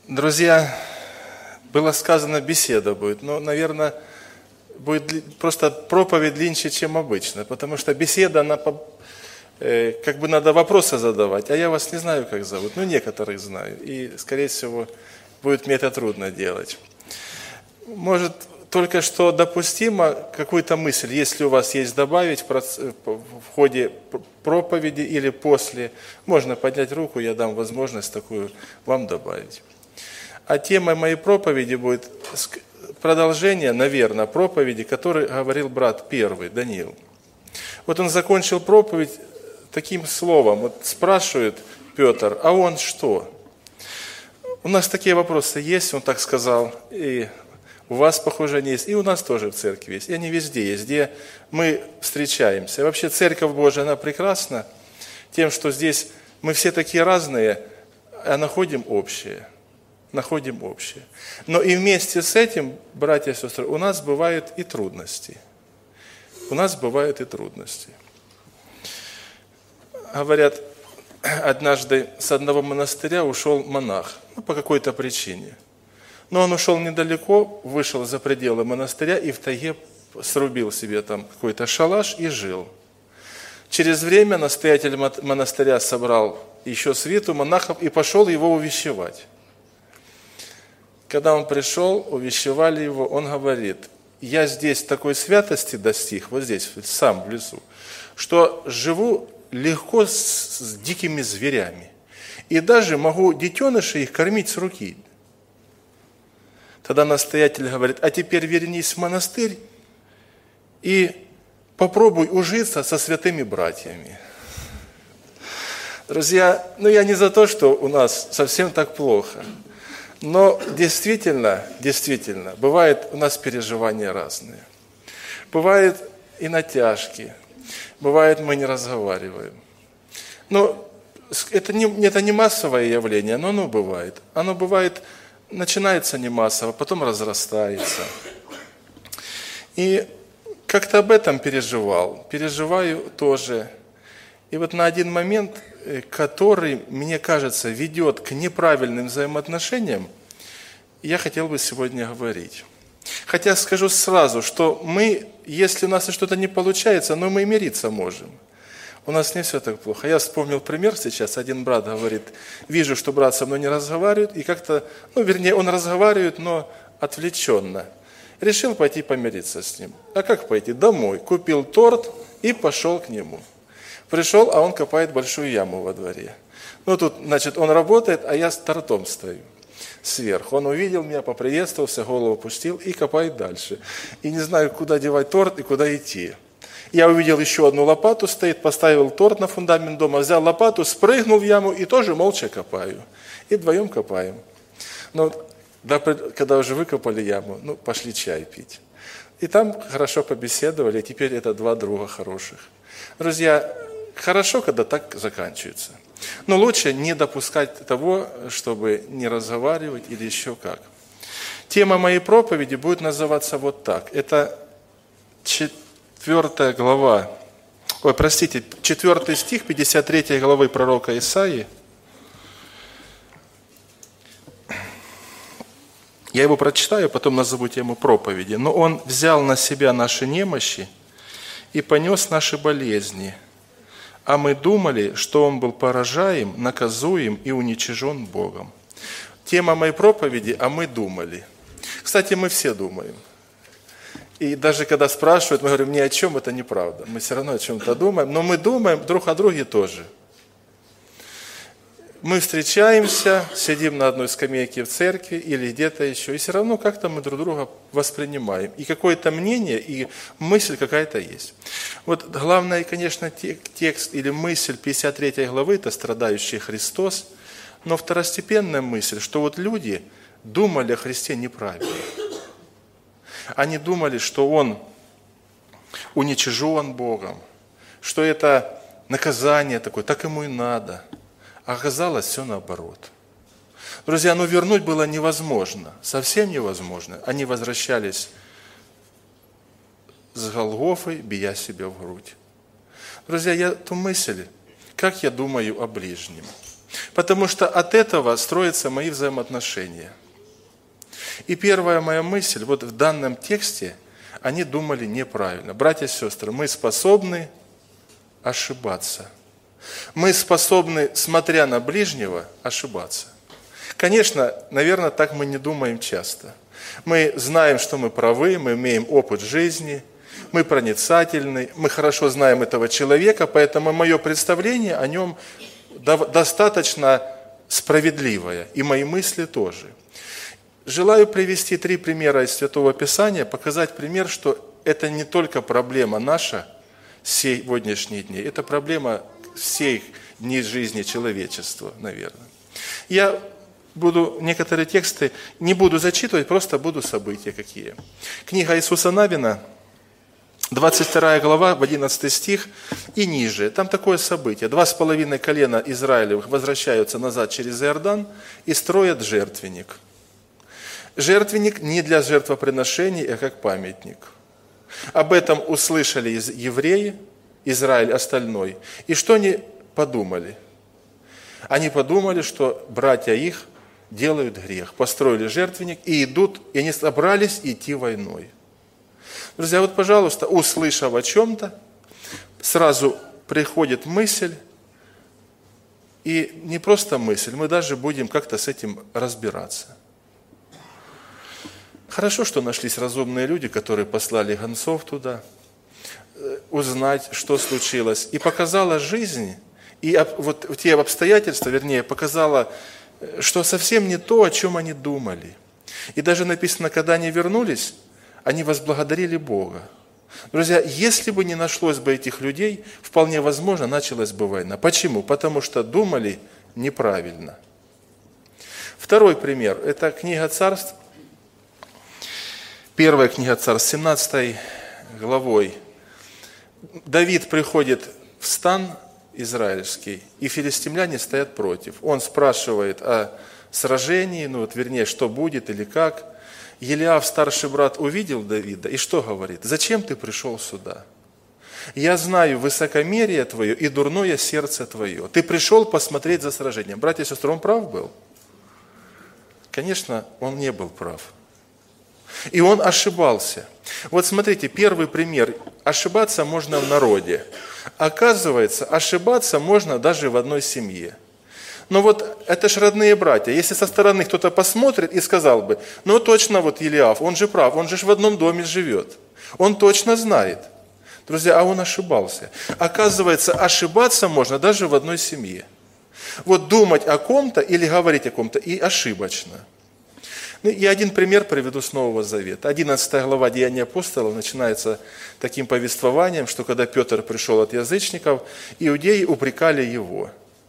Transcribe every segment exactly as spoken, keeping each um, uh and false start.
Друзья, было сказано, беседа будет, но, наверное, будет просто проповедь длиннее, чем обычно, потому что беседа, она э, как бы надо вопросы задавать, а я вас не знаю, как зовут, ну, некоторых знаю, и, скорее всего, будет мне это трудно делать. Может, только что допустимо какую-то мысль, если у вас есть, добавить в ходе проповеди или после, можно поднять руку, я дам возможность такую вам добавить. А тема моей проповеди будет продолжение, наверное, проповеди, которой говорил брат первый, Даниил. Вот он закончил проповедь таким словом, вот спрашивает Петр, а он что? У нас такие вопросы есть, он так сказал, и у вас, похоже, они есть, и у нас тоже в церкви есть, и они везде есть, где мы встречаемся. И вообще Церковь Божия, она прекрасна тем, что здесь мы все такие разные, а находим общее. Находим общее. Но и вместе с этим, братья и сестры, у нас бывают и трудности. У нас бывают и трудности. Говорят, однажды с одного монастыря ушел монах, ну, по какой-то причине. Но он ушел недалеко, вышел за пределы монастыря и в тайге срубил себе там какой-то шалаш и жил. Через время настоятель монастыря собрал еще свиту монахов и пошел его увещевать. Когда он пришел, увещевали его, он говорит, я здесь такой святости достиг, вот здесь, сам в лесу, что живу легко с, с дикими зверями. И даже могу детенышей их кормить с руки. Тогда настоятель говорит, а теперь вернись в монастырь и попробуй ужиться со святыми братьями. Друзья, ну я не за то, что у нас совсем так плохо. Но действительно, действительно, бывают у нас переживания разные. Бывают и натяжки, бывает мы не разговариваем. Но это не, это не массовое явление, но оно бывает. Оно бывает, начинается не массово, потом разрастается. И как-то об этом переживал, переживаю тоже. И вот на один момент, который, мне кажется, ведет к неправильным взаимоотношениям, я хотел бы сегодня говорить. Хотя скажу сразу, что мы, если у нас что-то не получается, но мы и мириться можем. У нас не все так плохо. Я вспомнил пример сейчас. Один брат говорит, вижу, что брат со мной не разговаривает, и как-то, ну, вернее, он разговаривает, но отвлеченно. Решил пойти помириться с ним. А как пойти? Домой. Купил торт и пошел к нему. Пришел, а он копает большую яму во дворе. Ну, тут, значит, он работает, а я с тортом стою сверху. Он увидел меня, поприветствовался, голову опустил и копает дальше. И не знаю, куда девать торт и куда идти. Я увидел еще одну лопату стоит, поставил торт на фундамент дома, взял лопату, спрыгнул в яму и тоже молча копаю. И вдвоем копаем. Но да, когда уже выкопали яму, ну, пошли чай пить. И там хорошо побеседовали, и теперь это два друга хороших. Друзья, хорошо, когда так заканчивается. Но лучше не допускать того, чтобы не разговаривать или еще как. Тема моей проповеди будет называться вот так. Это четвертая глава, ой, простите, четвертый стих пятьдесят третьей главы пророка Исаии. Я его прочитаю, потом назову тему проповеди. Но он взял на себя наши немощи и понес наши болезни. А мы думали, что он был поражаем, наказуем и уничижен Богом. Тема моей проповеди «А мы думали». Кстати, мы все думаем. И даже когда спрашивают, мы говорим, ни о чем это неправда. Мы все равно о чем-то думаем, но мы думаем друг о друге тоже. Мы встречаемся, сидим на одной скамейке в церкви или где-то еще, и все равно как-то мы друг друга воспринимаем. И какое-то мнение, и мысль какая-то есть. Вот главное, конечно, текст или мысль пятьдесят третьей главы – это страдающий Христос, но второстепенная мысль, что вот люди думали о Христе неправильно. Они думали, что Он уничижен Богом, что это наказание такое, так ему и надо. А оказалось все наоборот. Друзья, ну вернуть было невозможно, совсем невозможно. Они возвращались с Голгофы, бия себя в грудь. Друзья, я ту мысль, как я думаю о ближнем. Потому что от этого строятся мои взаимоотношения. И первая моя мысль, вот в данном тексте, они думали неправильно. Братья и сестры, мы способны ошибаться. Мы способны, смотря на ближнего, ошибаться. Конечно, наверное, так мы не думаем часто. Мы знаем, что мы правы, мы имеем опыт жизни, мы проницательны, мы хорошо знаем этого человека, поэтому мое представление о нем достаточно справедливое, и мои мысли тоже. Желаю привести три примера из Святого Писания, показать пример, что это не только проблема наша сегодняшних дней, это проблема всех дней жизни человечества, наверное. Я буду некоторые тексты, не буду зачитывать, просто буду события какие. Книга Иисуса Навина, двадцать вторая глава, одиннадцатый стих и ниже. Там такое событие. Два с половиной колена Израилевых возвращаются назад через Иордан и строят жертвенник. Жертвенник не для жертвоприношений, а как памятник. Об этом услышали евреи, Израиль остальной. И что они подумали? Они подумали, что братья их делают грех. Построили жертвенник и идут, и они собрались идти войной. Друзья, вот, пожалуйста, услышав о чем-то, сразу приходит мысль, и не просто мысль, мы даже будем как-то с этим разбираться. Хорошо, что нашлись разумные люди, которые послали гонцов туда, узнать, что случилось. И показала жизнь, и вот те обстоятельства, вернее, показала, что совсем не то, о чем они думали. И даже написано, когда они вернулись, они возблагодарили Бога. Друзья, если бы не нашлось бы этих людей, вполне возможно, началась бы война. Почему? Потому что думали неправильно. Второй пример – это книга Царств, первая книга Царств, семнадцатой главой. Давид приходит в стан израильский, и филистимляне стоят против. Он спрашивает о сражении, ну вот, вернее, что будет или как. Елиав, старший брат, увидел Давида и что говорит? «Зачем ты пришел сюда? Я знаю высокомерие твое и дурное сердце твое. Ты пришел посмотреть за сражением». Братья и сестры, он прав был? Конечно, он не был прав. И он ошибался. Вот смотрите, первый пример. Ошибаться можно в народе. Оказывается, ошибаться можно даже в одной семье. Но вот это ж родные братья. Если со стороны кто-то посмотрит и сказал бы, ну точно вот Елиав, он же прав, он же в одном доме живет. Он точно знает. Друзья, а он ошибался. Оказывается, ошибаться можно даже в одной семье. Вот думать о ком-то или говорить о ком-то и ошибочно. Ну, я один пример приведу с Нового Завета. одиннадцатая глава Деяний апостолов начинается таким повествованием, что когда Петр пришел от язычников, иудеи упрекали его.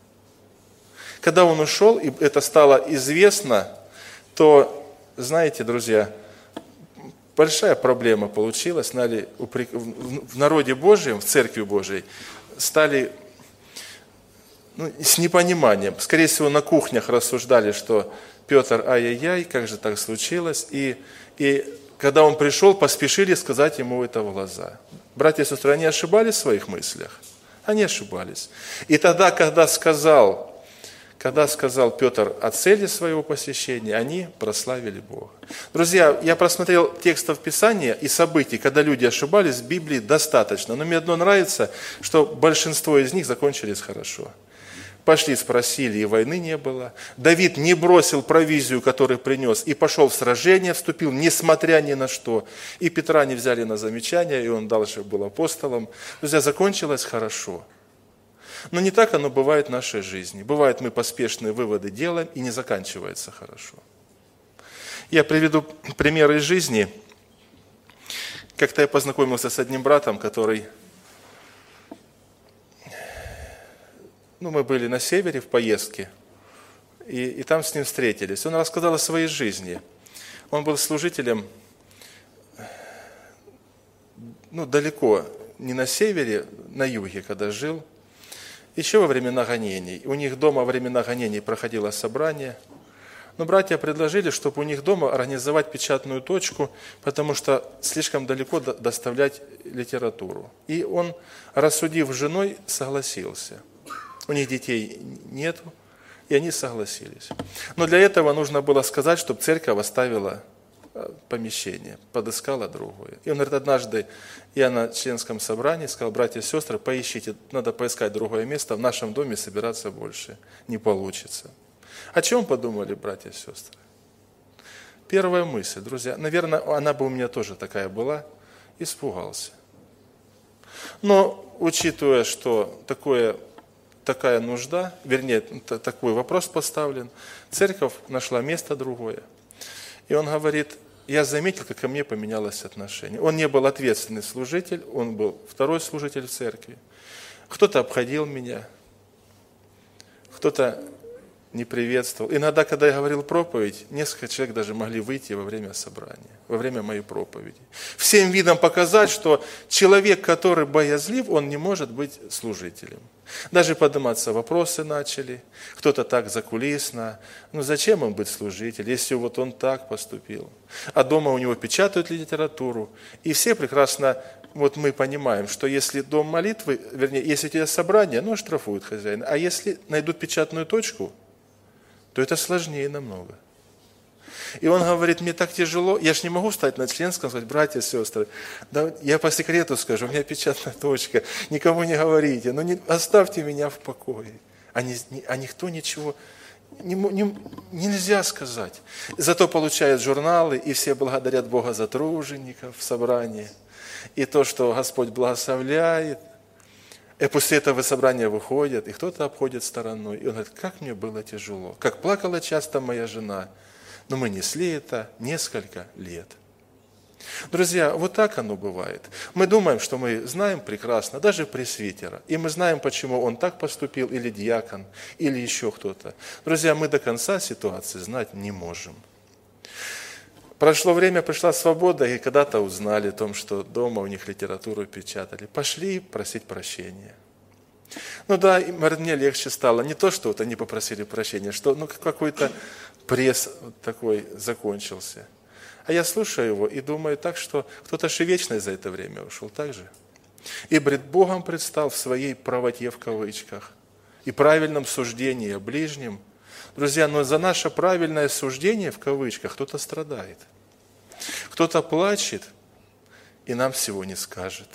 Когда он ушел, и это стало известно, то, знаете, друзья, большая проблема получилась. В народе Божьем, в Церкви Божьей, стали ну, с непониманием. Скорее всего, на кухнях рассуждали, что Петр, ай-яй-яй, как же так случилось. И, и когда он пришел, поспешили сказать ему это в глаза. Братья и сестры, они ошибались в своих мыслях? Они ошибались. И тогда, когда сказал... Когда сказал Петр о цели своего посещения, они прославили Бога. Друзья, я просмотрел текстов Писания и событий, когда люди ошибались, в Библии достаточно. Но мне одно нравится, что большинство из них закончились хорошо. Пошли, спросили, и войны не было. Давид не бросил провизию, которую принес, и пошел в сражение, вступил, несмотря ни на что. И Петра не взяли на замечание, и он дальше был апостолом. Друзья, закончилось хорошо. Но не так оно бывает в нашей жизни. Бывает, мы поспешные выводы делаем, и не заканчивается хорошо. Я приведу примеры из жизни. Как-то я познакомился с одним братом, который... Ну, мы были на севере в поездке, и, и там с ним встретились. Он рассказал о своей жизни. Он был служителем, ну, далеко, не на севере, на юге, когда жил. Еще во времена гонений. У них дома во времена гонений проходило собрание. Но братья предложили, чтобы у них дома организовать печатную точку, потому что слишком далеко доставлять литературу. И он, рассудив с женой, согласился. У них детей нету, И они согласились. Но для этого нужно было сказать, чтобы церковь оставила помещение, подыскала другое. И он говорит, однажды я на членском собрании сказал, братья и сестры, поищите, надо поискать другое место, в нашем доме собираться больше не получится. О чем подумали братья и сестры? Первая мысль, друзья, наверное, она бы у меня тоже такая была, испугался. Но, учитывая, что такое, такая нужда, вернее, такой вопрос поставлен, церковь нашла место другое. И он говорит, я заметил, как ко мне поменялось отношение. Он не был ответственный служитель, он был второй служитель в церкви. Кто-то обходил меня, кто-то не приветствовал. Иногда, когда я говорил проповедь, несколько человек даже могли выйти во время собрания, во время моей проповеди. Всем видом показать, что человек, который боязлив, он не может быть служителем. Даже подниматься вопросы начали. Кто-то так закулисно. Ну зачем он быть служителем, если вот он так поступил? А дома у него печатают литературу. И все прекрасно, вот мы понимаем, что если дом молитвы, вернее, если у тебя собрание, ну штрафуют хозяина. А если найдут печатную точку, то это сложнее намного. И он говорит, мне так тяжело, я же не могу встать на членском и сказать, братья и сестры, да, я по секрету скажу, у меня печатная точка, никому не говорите, но не, оставьте меня в покое. А, не, а никто ничего не, не, нельзя сказать. Зато получают журналы, и все благодарят Бога за тружеников в собрании. И то, что Господь благословляет. И после этого собрания выходят, и кто-то обходит стороной. И он говорит, как мне было тяжело. Как плакала часто моя жена. Но мы несли это несколько лет. Друзья, вот так оно бывает. Мы думаем, что мы знаем прекрасно, даже пресвитера. И мы знаем, почему он так поступил, или диакон, или еще кто-то. Друзья, мы до конца ситуации знать не можем. Прошло время, пришла свобода, и когда-то узнали о том, что дома у них литературу печатали. Пошли просить прощения. Ну да, мне легче стало. Не то, что вот они попросили прощения, что ну, какой-то пресс такой закончился. А я слушаю его и думаю так, что кто-то же вечно за это время ушел, так же? И пред Богом предстал в своей правоте в кавычках и правильном суждении о ближнем. Друзья, но за наше правильное суждение в кавычках кто-то страдает. Кто-то плачет и нам всего не скажет.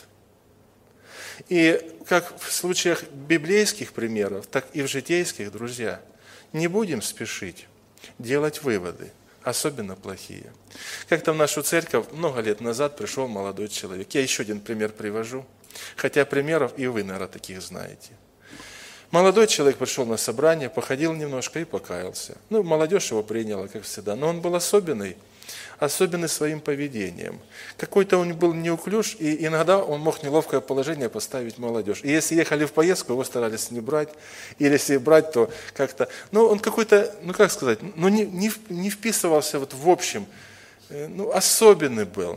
И как в случаях библейских примеров, так и в житейских, друзья, не будем спешить делать выводы, особенно плохие. Как-то в нашу церковь много лет назад пришел молодой человек. Я еще один пример привожу, хотя примеров и вы, наверное, таких знаете. Молодой человек пришел на собрание, походил немножко и покаялся. Ну, молодежь его приняла, как всегда, но он был особенный, особенный своим поведением. Какой-то он был неуклюж, и иногда он мог в неловкое положение поставить молодежь. И если ехали в поездку, его старались не брать, или если брать, то как-то... Ну, он какой-то, ну, как сказать, ну, не, не, не вписывался вот в общем, ну, особенный был.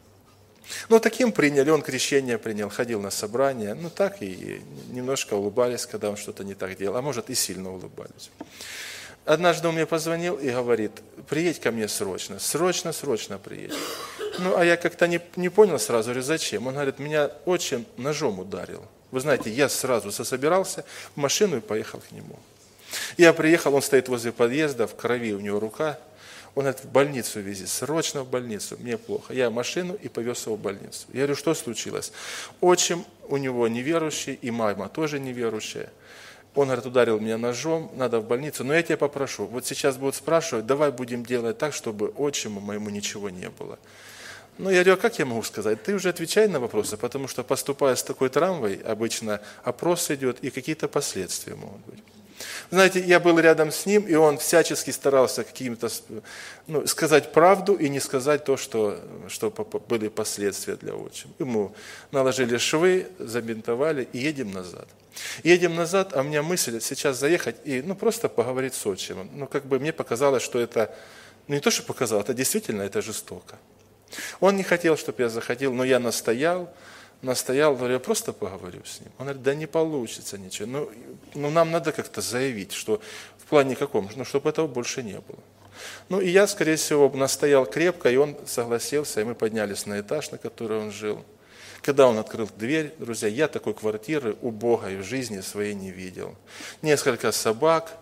Ну, таким приняли, он крещение принял, ходил на собрания, ну, так и немножко улыбались, когда он что-то не так делал, а может, и сильно улыбались. Однажды он мне позвонил и говорит, приедь ко мне срочно, срочно, срочно приедь. Ну, а я как-то не, не понял сразу, говорю, зачем? Он говорит, меня отчим ножом ударил. Вы знаете, я сразу собирался в машину и поехал к нему. Я приехал, он стоит возле подъезда, в крови у него рука. Он говорит, в больницу вези, срочно в больницу, мне плохо. Я машину и повез его в больницу. Я говорю, что случилось? Отчим у него неверующий, и мама тоже неверующая. Он, говорит, ударил меня ножом, надо в больницу. Но я тебя попрошу, вот сейчас будут спрашивать, давай будем делать так, чтобы отчиму моему ничего не было. Ну, я говорю, а как я могу сказать? Ты уже отвечай на вопросы, потому что, поступая с такой травмой, обычно опрос идет, и какие-то последствия могут быть. Знаете, я был рядом с ним, и он всячески старался каким-то, ну, сказать правду и не сказать то, что, что были последствия для отчима. Ему наложили швы, забинтовали и едем назад. Едем назад, а у меня мысль сейчас заехать и ну, просто поговорить с отчимом. Ну, как бы мне показалось, что это, ну не то, что показалось, это действительно это жестоко. Он не хотел, чтобы я заходил, но я настоял. Настоял, говорю, я просто поговорю с ним. Он говорит, да не получится ничего. Ну, ну нам надо как-то заявить, что в плане каком, ну, чтобы этого больше не было. Ну, и я, скорее всего, настоял крепко, и он согласился, и мы поднялись на этаж, на который он жил. Когда он открыл дверь, друзья, я такой квартиры убогой в жизни своей не видел. Несколько собак,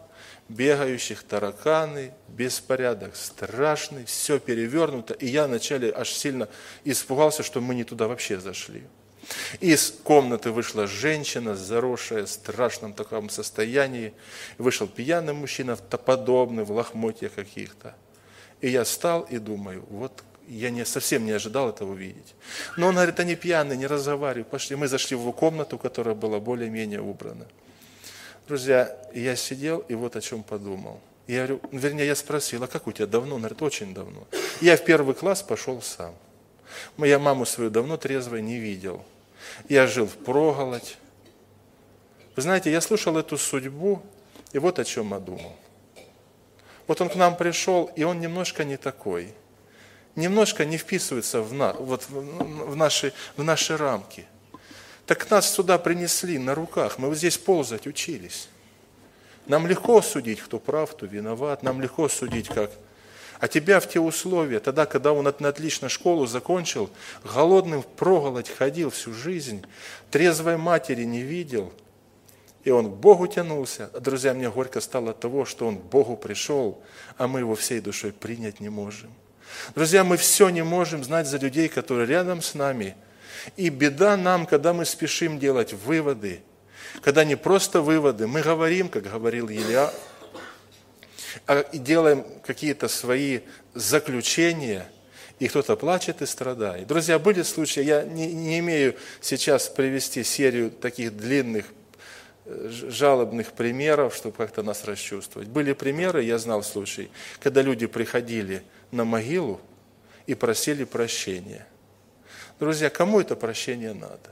бегающих, тараканы, беспорядок страшный, все перевернуто. И я вначале аж сильно испугался, что мы не туда вообще зашли. Из комнаты вышла женщина, заросшая в страшном таком состоянии. Вышел пьяный мужчина, топодобный, в лохмотьях каких-то. И я встал и думаю, вот я не, совсем не ожидал этого увидеть. Но он говорит, они пьяные, не разговаривай, пошли. Мы зашли в его комнату, которая была более-менее убрана. Друзья, я сидел и вот о чем подумал. Я говорю, вернее, я спросил, а как у тебя давно? Он говорит, очень давно. Я в первый класс пошел сам. Я маму свою давно трезвой не видел. Я жил впроголодь. Вы знаете, я слушал эту судьбу, и вот о чем я думал. Вот он к нам пришел, и он немножко не такой. Немножко не вписывается в, на, вот, в, наши, в наши рамки. Так нас сюда принесли на руках, мы вот здесь ползать учились. Нам легко судить, кто прав, кто виноват, нам легко судить, как... А тебя в те условия, тогда, когда он отлично школу закончил, голодным впроголодь ходил всю жизнь, трезвой матери не видел, и он к Богу тянулся. Друзья, мне горько стало от того, что он к Богу пришел, а мы его всей душой принять не можем. Друзья, мы все не можем знать за людей, которые рядом с нами. И беда нам, когда мы спешим делать выводы, когда не просто выводы, мы говорим, как говорил Илья, а делаем какие-то свои заключения, и кто-то плачет и страдает. Друзья, были случаи, я не, не имею сейчас привести серию таких длинных, жалобных примеров, чтобы как-то нас расчувствовать. Были примеры, я знал случай, когда люди приходили на могилу и просили прощения. Друзья, кому это прощение надо?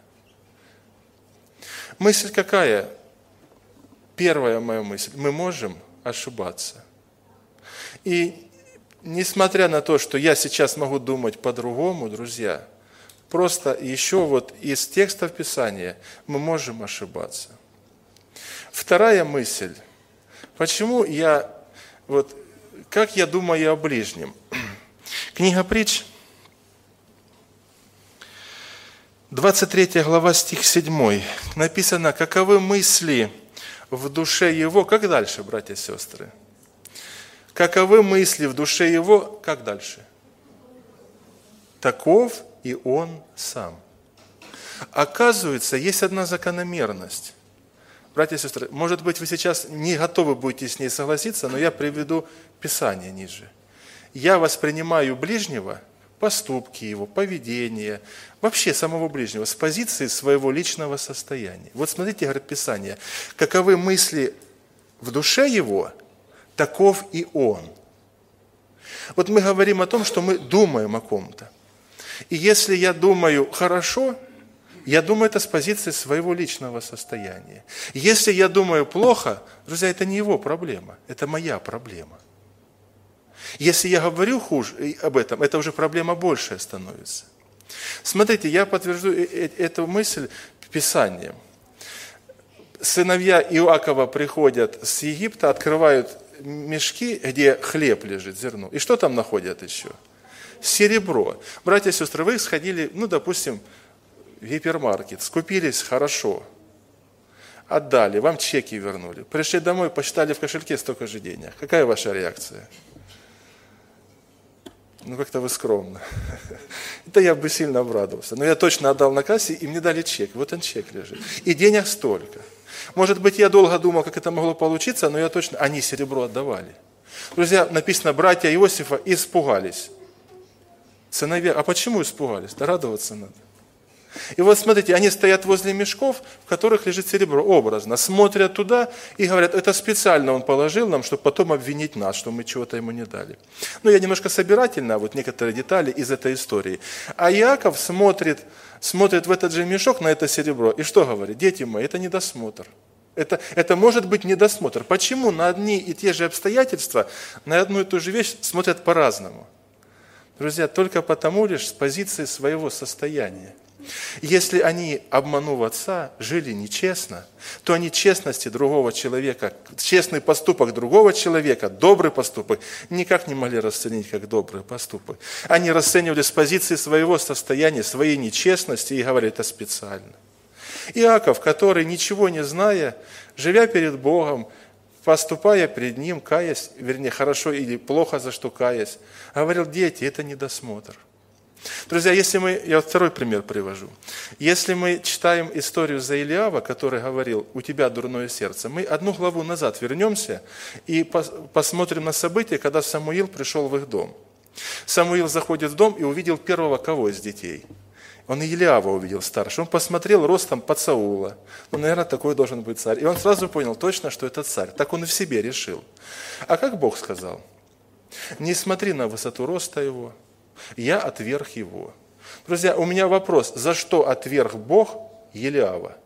Мысль какая? Первая моя мысль. Мы можем ошибаться. И несмотря на то, что я сейчас могу думать по-другому, друзья, просто еще вот из текстов Писания мы можем ошибаться. Вторая мысль. Почему я, вот, как я думаю о ближнем? Книга Притч, двадцать третья глава, стих седьмой. Написано, каковы мысли в душе его. Как дальше, братья и сестры? Каковы мысли в душе его, как дальше? Таков и он сам. Оказывается, есть одна закономерность. Братья и сестры, может быть, вы сейчас не готовы будете с ней согласиться, но я приведу Писание ниже. Я воспринимаю ближнего, поступки его, поведение, вообще самого ближнего, с позиции своего личного состояния. Вот смотрите, говорит Писание, каковы мысли в душе его, таков и он. Вот мы говорим о том, что мы думаем о ком-то. И если я думаю хорошо, я думаю это с позиции своего личного состояния. Если я думаю плохо, друзья, это не его проблема, это моя проблема. Если я говорю хуже об этом, это уже проблема большая становится. Смотрите, я подтвержду эту мысль Писанием. Сыновья Иакова приходят с Египта, открывают мешки, где хлеб лежит, зерно. И что там находят еще? Серебро. Братья и сестры, вы сходили, ну, допустим, в гипермаркет, скупились хорошо, отдали, вам чеки вернули. Пришли домой, посчитали в кошельке столько же денег. Какая ваша реакция? Ну, как-то вы скромно. Это я бы сильно обрадовался. Но я точно отдал на кассе, и мне дали чек. Вот он чек лежит. И денег столько. Может быть, я долго думал, как это могло получиться, но я точно... Они серебро отдавали. Друзья, написано, братья Иосифа испугались. Сыновья, а почему испугались? Да радоваться надо. И вот смотрите, они стоят возле мешков, в которых лежит серебро, образно, смотрят туда и говорят, это специально он положил нам, чтобы потом обвинить нас, что мы чего-то ему не дали. Ну, я немножко собирательно, вот некоторые детали из этой истории. А Иаков смотрит, смотрит в этот же мешок на это серебро и что говорит? Дети мои, это недосмотр. Это, это может быть недосмотр. Почему на одни и те же обстоятельства, на одну и ту же вещь смотрят по-разному? Друзья, только потому лишь с позиции своего состояния. Если они, обманув отца, жили нечестно, то они честности другого человека, честный поступок другого человека, добрый поступок, никак не могли расценить как добрый поступок. Они расценивали с позиции своего состояния, своей нечестности и говорили, это специально. Иаков, который, ничего не зная, живя перед Богом, поступая перед ним, каясь, вернее, хорошо или плохо за что каясь, говорил: дети, это недосмотр. Друзья, если мы, я вот второй пример привожу. Если мы читаем историю за Илиава, который говорил: у тебя дурное сердце, мы одну главу назад вернемся и посмотрим на события, когда Самуил пришел в их дом. Самуил заходит в дом и увидел первого кого из детей? Он Илиава увидел старшего. Он посмотрел ростом под Саула. Ну, наверное, такой должен быть царь. И он сразу понял точно, что это царь. Так он и в себе решил. А как Бог сказал? Не смотри на высоту роста его, я отверг его. Друзья, у меня вопрос: за что отверг Бог Илиава?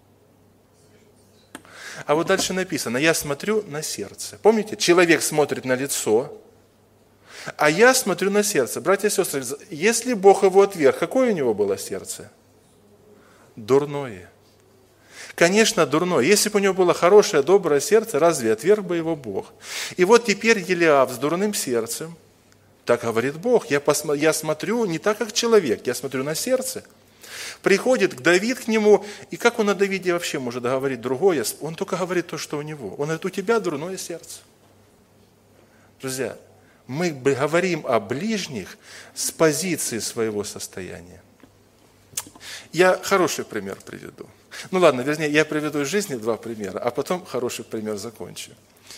А вот дальше написано: я смотрю на сердце. Помните, человек смотрит на лицо, а я смотрю на сердце. Братья и сестры, если Бог его отверг, какое у него было сердце? Дурное. Конечно, дурное. Если бы у него было хорошее, доброе сердце, разве отверг бы его Бог? И вот теперь Илиав с дурным сердцем, так говорит Бог, я, посмо, я смотрю не так, как человек, я смотрю на сердце. Приходит к Давид к нему, и как он о Давиде вообще может говорить другое? Он только говорит то, что у него. Он говорит: у тебя дурное сердце. Друзья, мы говорим о ближних с позиции своего состояния. Я хороший пример приведу. Ну ладно, вернее, я приведу из жизни два примера, а потом хороший пример закончу.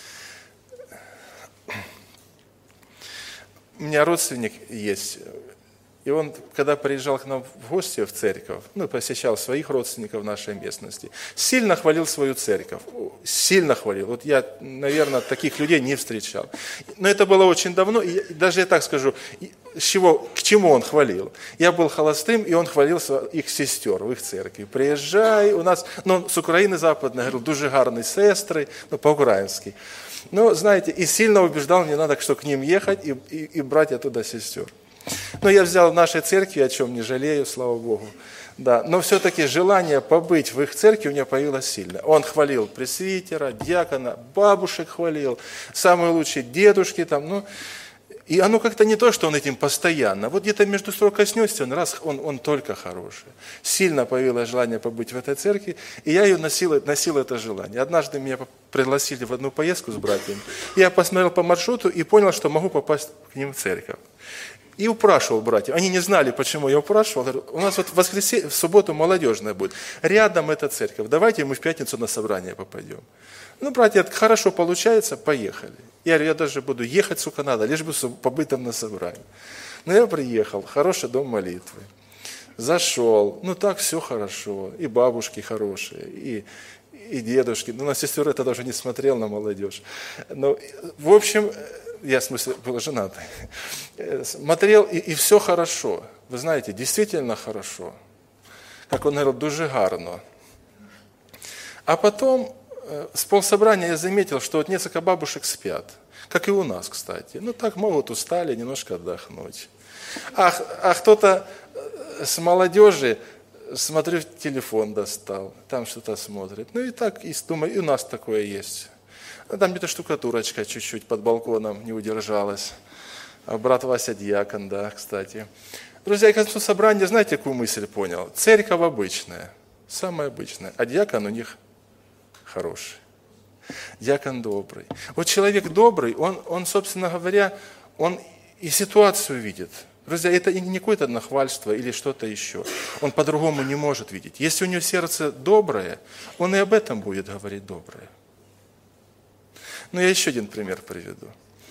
У меня родственник есть, и он, когда приезжал к нам в гости в церковь, ну, посещал своих родственников в нашей местности, сильно хвалил свою церковь, сильно хвалил. Вот я, наверное, таких людей не встречал. Но это было очень давно, и даже я так скажу, с чего, к чему он хвалил. Я был холостым, и он хвалил их сестер в их церкви. Приезжай, у нас, ну, он с Украины западной, говорил: дуже гарні сестри, ну, по-украински. Ну, знаете, и сильно убеждал, мне надо, что к ним ехать и, и, и брать оттуда сестер. Но я взял в нашей церкви, о чем не жалею, слава Богу. Да, но все-таки желание побыть в их церкви у меня появилось сильно. Он хвалил пресвитера, диакона, бабушек хвалил, самые лучшие дедушки там, ну, и оно как-то не то, что он этим постоянно. Вот где-то между строк коснешься, он раз, он, он только хороший. Сильно появилось желание побыть в этой церкви, и я ее носил, носил это желание. Однажды меня пригласили в одну поездку с братьями. Я посмотрел по маршруту и понял, что могу попасть к ним в церковь. И упрашивал братьев. Они не знали, почему я упрашивал. Говорю: у нас вот в воскресенье, в субботу молодежная будет. Рядом эта церковь. Давайте мы в пятницу на собрание попадем. Ну, братья, хорошо получается, поехали. Я говорю: я даже буду ехать, сука, надо, лишь бы побыть там на собрании. Но я приехал, хороший дом молитвы. Зашел, ну так все хорошо. И бабушки хорошие, и, и дедушки. Ну, на сестер это даже не смотрел, на молодежь. Но, в общем, я, в смысле, был женатый. Смотрел, и, и все хорошо. Вы знаете, действительно хорошо. Как он говорил, дуже гарно. А потом, с полсобрания я заметил, что вот несколько бабушек спят. Как и у нас, кстати. Ну, так могут, устали, немножко отдохнуть. А, а кто-то с молодежи, смотрю, телефон достал, там что-то смотрит. Ну, и так, и думаю, и у нас такое есть. Там где-то штукатурочка чуть-чуть под балконом не удержалась. А брат Вася диакон, да, кстати. Друзья, я к концу собрания, знаете, какую мысль понял? Церковь обычная, самая обычная, а диакон у них хороший. Диакон добрый. Вот человек добрый, он, он, собственно говоря, он и ситуацию видит. Друзья, это не какое-то нахвальство или что-то еще. Он по-другому не может видеть. Если у него сердце доброе, он и об этом будет говорить доброе. Ну, я еще один пример приведу.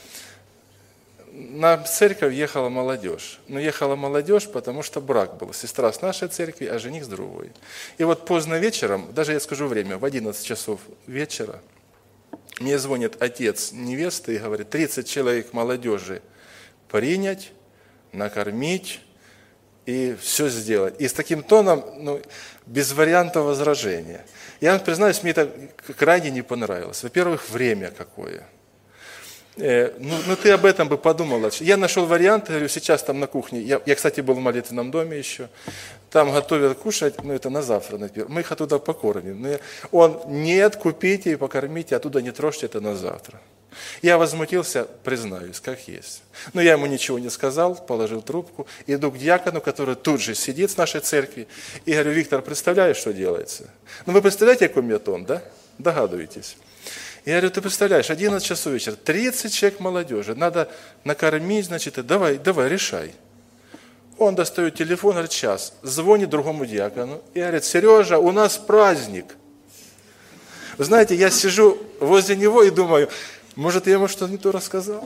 На церковь ехала молодежь. Но ехала молодежь, потому что брак был. Сестра с нашей церкви, а жених с другой. И вот поздно вечером, даже я скажу время, в одиннадцать часов вечера, мне звонит отец невесты и говорит: тридцать человек молодежи принять, накормить и все сделать. И с таким тоном, ну, без варианта возражения. Я вам признаюсь, мне это крайне не понравилось. Во-первых, время какое. Э, ну, ну, ты об этом бы подумал. Я нашел вариант, говорю, сейчас там на кухне. Я, я, кстати, был в молитвенном доме еще. Там готовят кушать, ну, это на завтра, например. Мы их оттуда покормим. Но я, он: нет, купите и покормите, оттуда не трожьте, это на завтра. Я возмутился, признаюсь, как есть. Но я ему ничего не сказал, положил трубку, иду к диакону, который тут же сидит с нашей церкви, и говорю: Виктор, представляешь, что делается? Ну, вы представляете, какой у меня тон, да? Догадываетесь. Я говорю, ты представляешь, одиннадцать часов вечера, тридцать человек молодежи, надо накормить, значит, и давай, давай, решай. Он достает телефон, говорит, сейчас, звонит другому диакону и говорит, Сережа, у нас праздник. Вы знаете, я сижу возле него и думаю, может, я ему что-то не то рассказал?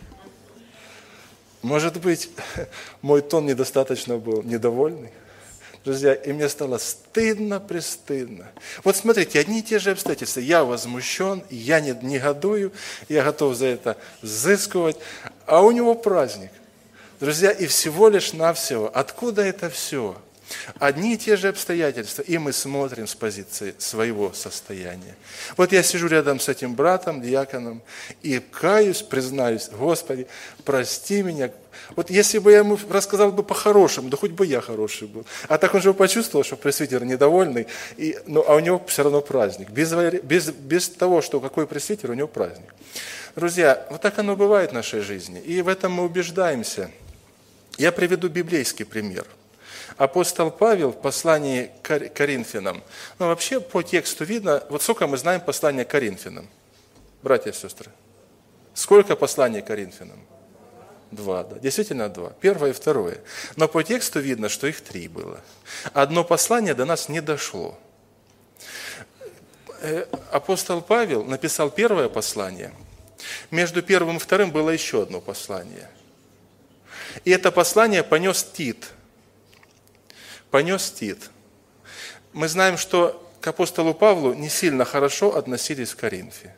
Может быть, мой тон недостаточно был недовольный? Друзья, и мне стало стыдно, престыдно. Вот смотрите, одни и те же обстоятельства. Я возмущен, я не негодую, я готов за это взыскивать, а у него праздник. Друзья, и всего лишь навсего, откуда это все? Одни и те же обстоятельства, и мы смотрим с позиции своего состояния. Вот я сижу рядом с этим братом, диаконом, и каюсь, признаюсь, Господи, прости меня. Вот если бы я ему рассказал бы по-хорошему, да хоть бы я хороший был. А так он же почувствовал, что пресвитер недовольный, и, ну, а у него все равно праздник. Без, без, без того, что какой пресвитер, у него праздник. Друзья, вот так оно бывает в нашей жизни, и в этом мы убеждаемся. Я приведу библейский пример. Апостол Павел в послании к Коринфянам, ну вообще по тексту видно, вот сколько мы знаем послания к Коринфянам, братья и сестры? Сколько посланий к Коринфянам? Два, да, действительно два, первое и второе. Но по тексту видно, что их три было. Одно послание до нас не дошло. Апостол Павел написал первое послание, между первым и вторым было еще одно послание. И это послание понес Тит. Понес Тит. Мы знаем, что к апостолу Павлу не сильно хорошо относились в Коринфе.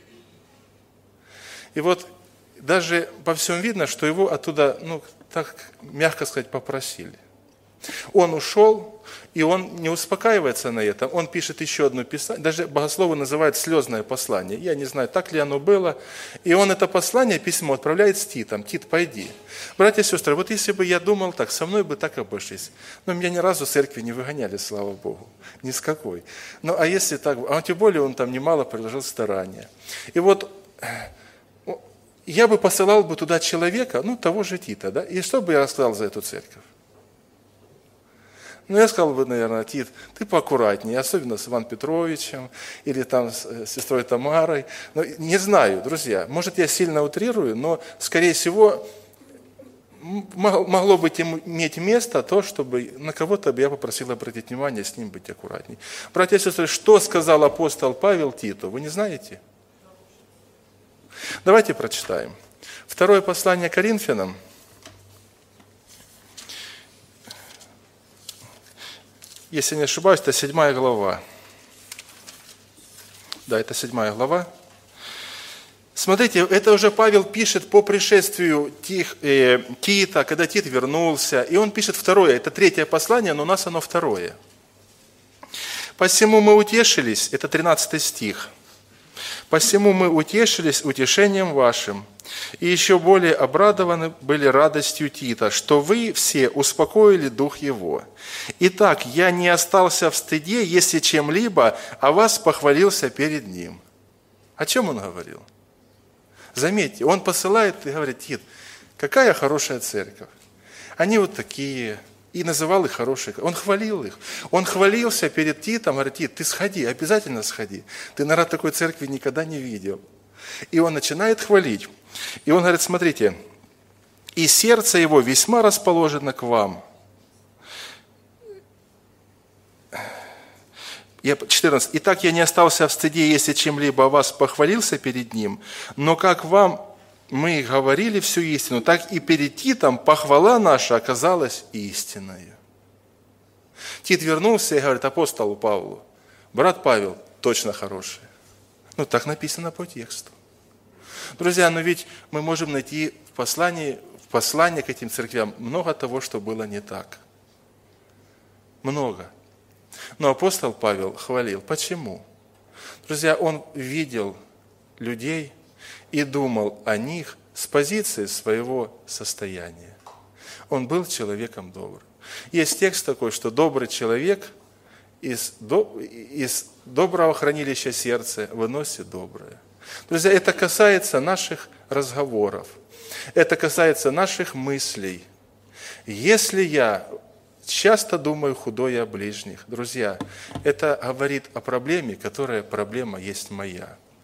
И вот даже по всем видно, что его оттуда, ну, так мягко сказать, попросили. Он ушел, и он не успокаивается на этом. Он пишет еще одно писание, даже богословы называют слезное послание. Я не знаю, так ли оно было. И он это послание, письмо отправляет с Титом. Тит, пойди. Братья и сестры, вот если бы я думал так, со мной бы так обошлись. Но меня ни разу в церкви не выгоняли, слава Богу. Ни с какой. Ну, а если так, а тем более он там немало приложил старания. И вот я бы посылал бы туда человека, ну, того же Тита, да, и что бы я рассказал за эту церковь? Ну, я сказал бы, наверное, Тит, ты поаккуратнее, особенно с Иваном Петровичем или там с сестрой Тамарой. Но не знаю, друзья, может, я сильно утрирую, но, скорее всего, могло быть иметь место то, чтобы на кого-то бы я попросил обратить внимание, с ним быть аккуратней. Братья и сестры, что сказал апостол Павел Титу, вы не знаете? Давайте прочитаем. Второе послание Коринфянам. Если не ошибаюсь, это седьмая глава. Да, это седьмая глава. Смотрите, это уже Павел пишет по пришествию Тих, э, Тита, когда Тит вернулся. И он пишет второе, это третье послание, но у нас оно второе. «Посему мы утешились», это тринадцатый стих. «Посему мы утешились утешением вашим, и еще более обрадованы были радостью Тита, что вы все успокоили дух его. Итак, я не остался в стыде, если чем-либо о вас похвалился перед ним». О чем он говорил? Заметьте, он посылает и говорит: Тит, какая хорошая церковь. Они вот такие. И называл их хорошие. Он хвалил их. Он хвалился перед Титом, говорит: Тит, ты сходи, обязательно сходи. Ты, наверное, такой церкви никогда не видел. И он начинает хвалить. И он говорит: смотрите, и сердце его весьма расположено к вам. четырнадцать. Итак, я не остался в стыде, если чем-либо о вас похвалился перед ним, но как вам мы говорили всю истину, так и перед Титом похвала наша оказалась истинною. Тит вернулся и говорит апостолу Павлу: брат Павел точно хороший. Ну, так написано по тексту. Друзья, но ведь мы можем найти в послании, в послании к этим церквям много того, что было не так. Много. Но апостол Павел хвалил. Почему? Друзья, он видел людей и думал о них с позиции своего состояния. Он был человеком добрым. Есть текст такой, что добрый человек из, до, из доброго хранилища сердца выносит доброе. Друзья, это касается наших разговоров, это касается наших мыслей. Если я часто думаю худое о ближних, друзья, это говорит о проблеме, которая проблема есть моя.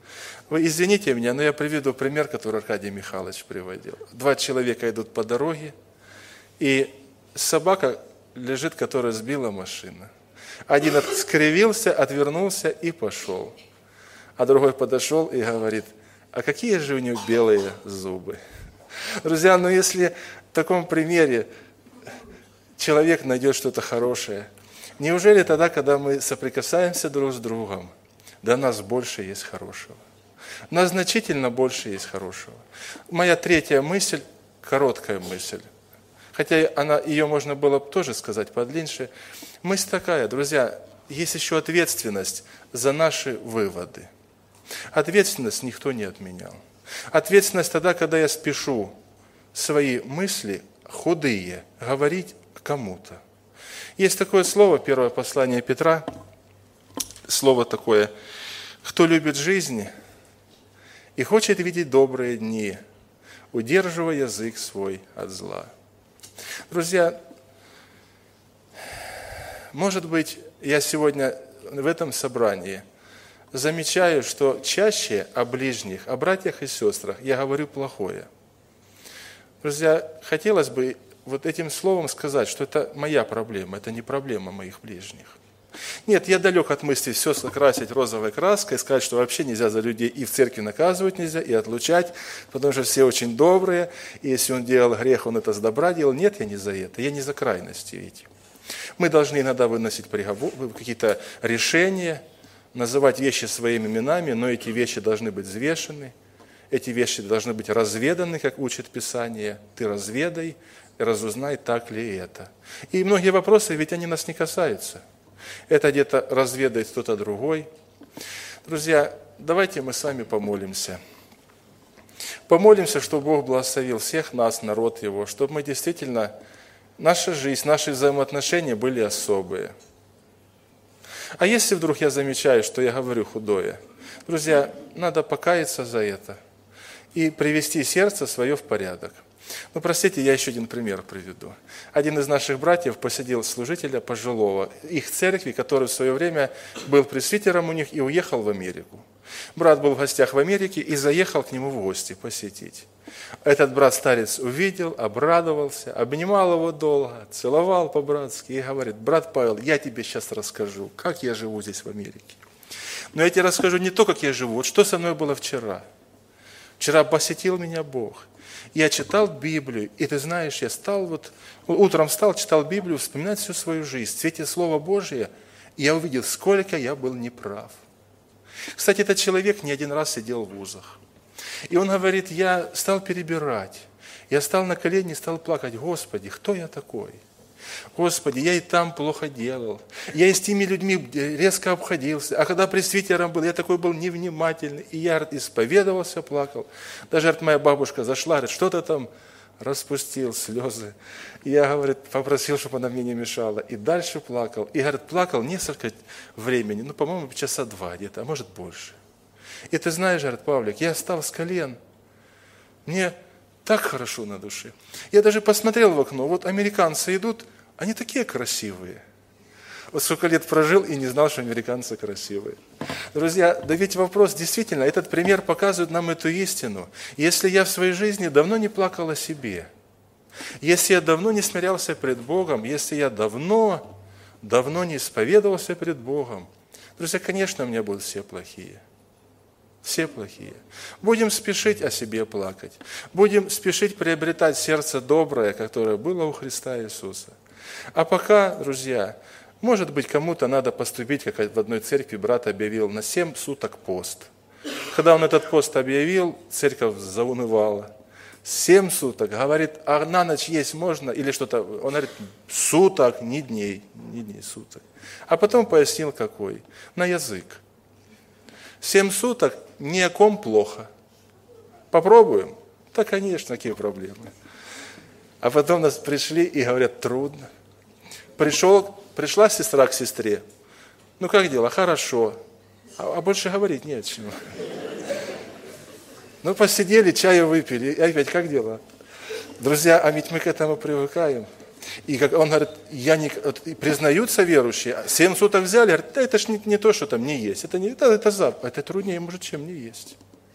Вы извините меня, но я приведу пример, который Аркадий Михайлович приводил. Два человека идут по дороге, и собака лежит, которая сбила машина. Один скривился, отвернулся и пошел. А другой подошел и говорит: а какие же у него белые зубы. Друзья, ну если в таком примере человек найдет что-то хорошее, неужели тогда, когда мы соприкасаемся друг с другом, до нас больше есть хорошего? У нас значительно больше есть хорошего. Моя третья мысль, короткая мысль, хотя она, ее можно было бы тоже сказать подлиннее. Мысль такая, друзья, есть еще ответственность за наши выводы. Ответственность никто не отменял. Ответственность тогда, когда я спешу свои мысли худые говорить кому-то. Есть такое слово, первое послание Петра, слово такое: кто любит жизнь и хочет видеть добрые дни, удерживая язык свой от зла. Друзья, может быть, я сегодня в этом собрании замечаю, что чаще о ближних, о братьях и сестрах я говорю плохое. Друзья, хотелось бы вот этим словом сказать, что это моя проблема, это не проблема моих ближних. Нет, я далек от мысли все красить розовой краской, сказать, что вообще нельзя за людей и в церкви наказывать нельзя, и отлучать, потому что все очень добрые, и если он делал грех, он это с добра делал. Нет, я не за это, я не за крайности эти. Мы должны иногда выносить приговор, какие-то решения, называть вещи своими именами, но эти вещи должны быть взвешены, эти вещи должны быть разведаны, как учит Писание. Ты разведай, разузнай, так ли это. И многие вопросы, ведь они нас не касаются. Это где-то разведает кто-то другой. Друзья, давайте мы с вами помолимся. Помолимся, чтобы Бог благословил всех нас, народ Его, чтобы мы действительно, наша жизнь, наши взаимоотношения были особые. А если вдруг я замечаю, что я говорю худое, друзья, надо покаяться за это и привести сердце свое в порядок. Ну, простите, я еще один пример приведу. Один из наших братьев посадил служителя пожилого их церкви, который в свое время был пресвитером у них и уехал в Америку. Брат был в гостях в Америке и заехал к нему в гости посетить. Этот брат-старец увидел, обрадовался, обнимал его долго, целовал по-братски и говорит: брат Павел, я тебе сейчас расскажу, как я живу здесь в Америке. Но я тебе расскажу не то, как я живу, вот что со мной было вчера. Вчера посетил меня Бог. Я читал Библию, и ты знаешь, я стал вот, утром встал, читал Библию, вспоминать всю свою жизнь. В свете Слова Божия я увидел, сколько я был неправ. Кстати, этот человек не один раз сидел в вузах. И он говорит: я стал перебирать, я стал на колени, стал плакать: Господи, кто я такой? Господи, я и там плохо делал, я и с теми людьми резко обходился, а когда пресвитером был, я такой был невнимательный, и я, говорит, исповедовался, плакал. Даже, говорит, моя бабушка зашла, говорит: что ты там распустил слезы? И я, говорит, попросил, чтобы она мне не мешала, и дальше плакал. И, говорит, плакал несколько времени, ну, по-моему, часа два где-то, а может больше. И ты знаешь, говорит, Павлик, я встал с колен, мне так хорошо на душе. Я даже посмотрел в окно, вот американцы идут, они такие красивые. Вот сколько лет прожил и не знал, что американцы красивые. Друзья, да ведь вопрос, действительно, этот пример показывает нам эту истину. Если я в своей жизни давно не плакал о себе, если я давно не смирялся пред Богом, если я давно, давно не исповедовался пред Богом, друзья, конечно, у меня будут все плохие. Все плохие. Будем спешить о себе плакать. Будем спешить приобретать сердце доброе, которое было у Христа Иисуса. А пока, друзья, может быть, кому-то надо поступить, как в одной церкви брат объявил, на семь суток пост. Когда он этот пост объявил, церковь заунывала. Семь суток. Говорит, а на ночь есть можно? Или что-то. Он говорит, суток, не дней. Не дней, суток. А потом пояснил, какой. На язык. Семь суток ни о ком плохо. Попробуем? Да, конечно, какие проблемы. А потом нас пришли и говорят, трудно. Пришел, пришла сестра к сестре. Ну, как дела? Хорошо. А, а больше говорить не о чем. Ну, посидели, чаю выпили. И опять, как дела? Друзья, а ведь мы к этому привыкаем. И как он говорит, я не, вот, признаются верующие, семь суток взяли, говорит, да это ж не, не то, что там не есть. Это, не, это, это, зап, это труднее, может, чем не есть.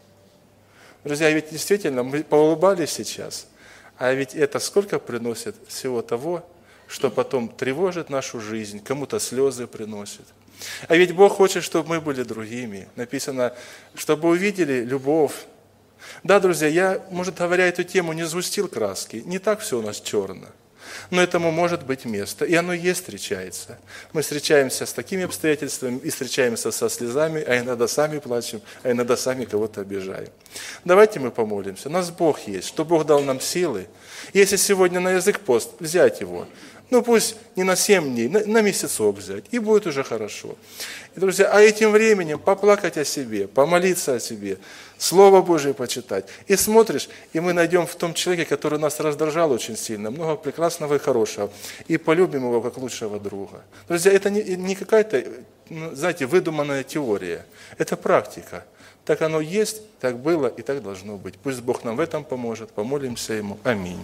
Друзья, ведь действительно мы поулыбались сейчас, а ведь это сколько приносит всего того, что потом тревожит нашу жизнь, кому-то слезы приносит. А ведь Бог хочет, чтобы мы были другими. Написано, чтобы увидели любовь. Да, друзья, я, может, говоря эту тему, не сгустил краски. Не так все у нас черно. Но этому может быть место. И оно есть встречается. Мы встречаемся с такими обстоятельствами и встречаемся со слезами, а иногда сами плачем, а иногда сами кого-то обижаем. Давайте мы помолимся. У нас Бог есть, что Бог дал нам силы. Если сегодня на язык пост, взять его. Ну пусть не на семь дней, на, на месяцок взять, и будет уже хорошо. И, друзья, а этим временем поплакать о себе, помолиться о себе, Слово Божие почитать. И смотришь, и мы найдем в том человеке, который нас раздражал очень сильно, много прекрасного и хорошего, и полюбим его как лучшего друга. Друзья, это не, не какая-то, знаете, выдуманная теория, это практика. Так оно есть, так было и так должно быть. Пусть Бог нам в этом поможет. Помолимся Ему. Аминь.